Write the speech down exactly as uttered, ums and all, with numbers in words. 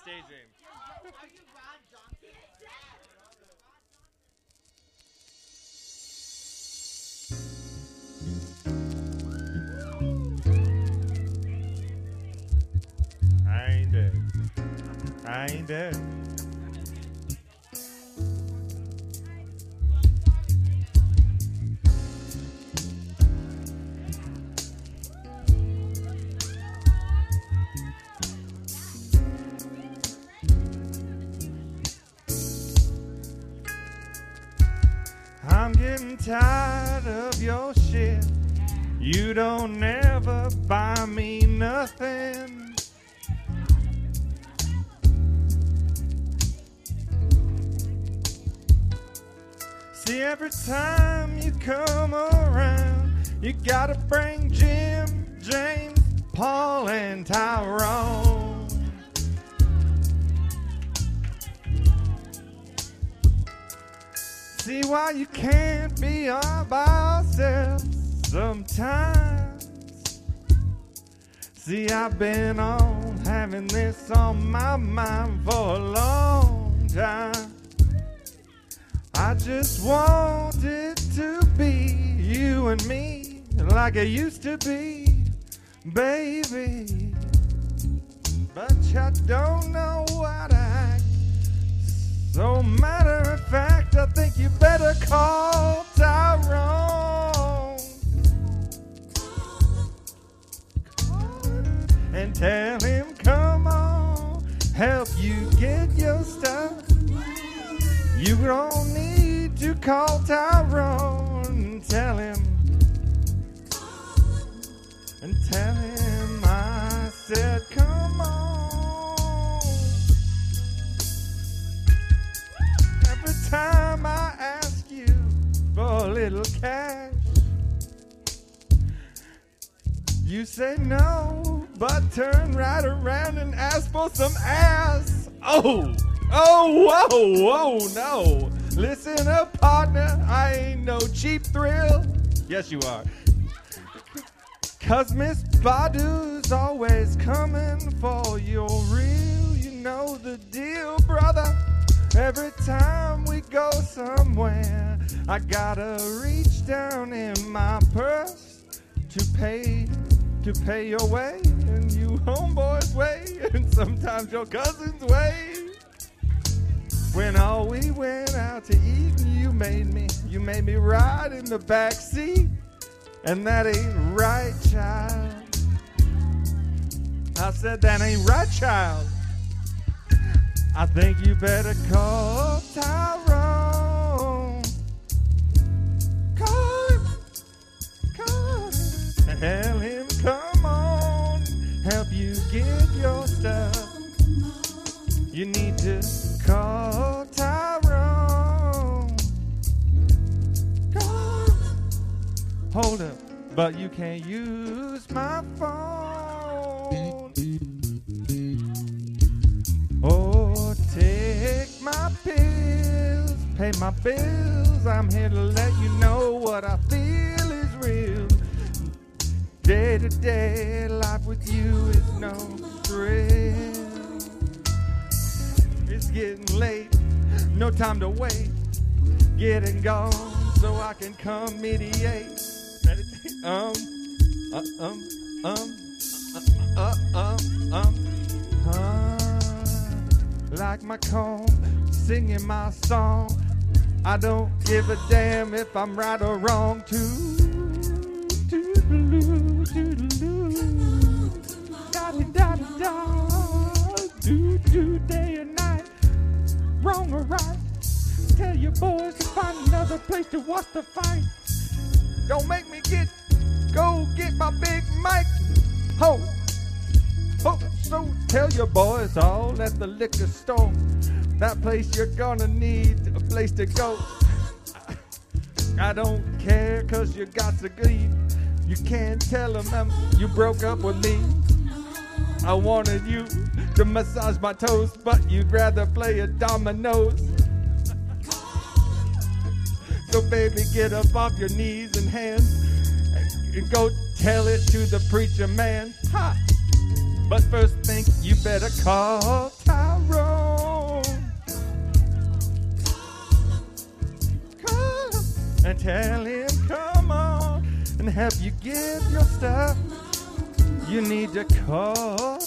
stage name. Are you Ron Johnson? I ain't dead. I ain't dead. I'm getting tired of your shit. You don't ever buy me nothing. See, every time you come around, you gotta bring Jim, James, Paul, and Tyrone. See why you can't be all by yourself sometimes. See, I've been on having this on my mind for a long time. I just want it to be you and me like it used to be, baby. But you don't know what I. So matter of fact, I think you better call Tyrone and tell him, come on, help you get your stuff. You don't need to call Tyrone and tell him, and tell him I said, come on. Every time I ask you for a little cash, you say no, but turn right around and ask for some ass. Oh, oh, whoa, whoa, no. Listen up, partner, I ain't no cheap thrill. Yes, you are. Cause Miss Badu's always coming for your real. You know the deal, brother. Every time we go somewhere, I gotta reach down in my purse to pay, to pay your way, and you homeboys' way, and sometimes your cousin's way. When all we went out to eat, you made me, you made me ride in the back seat, and that ain't right, child. I said that ain't right, child. I think you better call Tyrone. Call him, call him, and tell him, come on, help you get your stuff. You need to call Tyrone. Call him. Hold up, but you can't use my phone. Oh, take my pills, pay my bills. I'm here to let you know what I feel is real. Day to day, life with you is no thrill. It's getting late, no time to wait. Getting gone so I can come mediate. Meditate. Um, uh, um, um, uh, uh, um, um, uh. Like my comb, singing my song. I don't give a damn if I'm right or wrong. Toodaloo, toodaloo, da-da-da-da-da, do-do, day and night, wrong or right. Tell your boys to find another place to watch the fight. Don't make me get, go get my big mic. Ho! Oh, so tell your boys all at the liquor store. That place you're gonna need a place to go. I don't care cause you got to leave. You can't tell them I'm, you broke up with me. I wanted you to massage my toes, but you'd rather play a dominoes. So baby, get up off your knees and hands and go tell it to the preacher man. Ha! But first think you better call Tyrone. and tell him, come on, and help you get your stuff. You need to call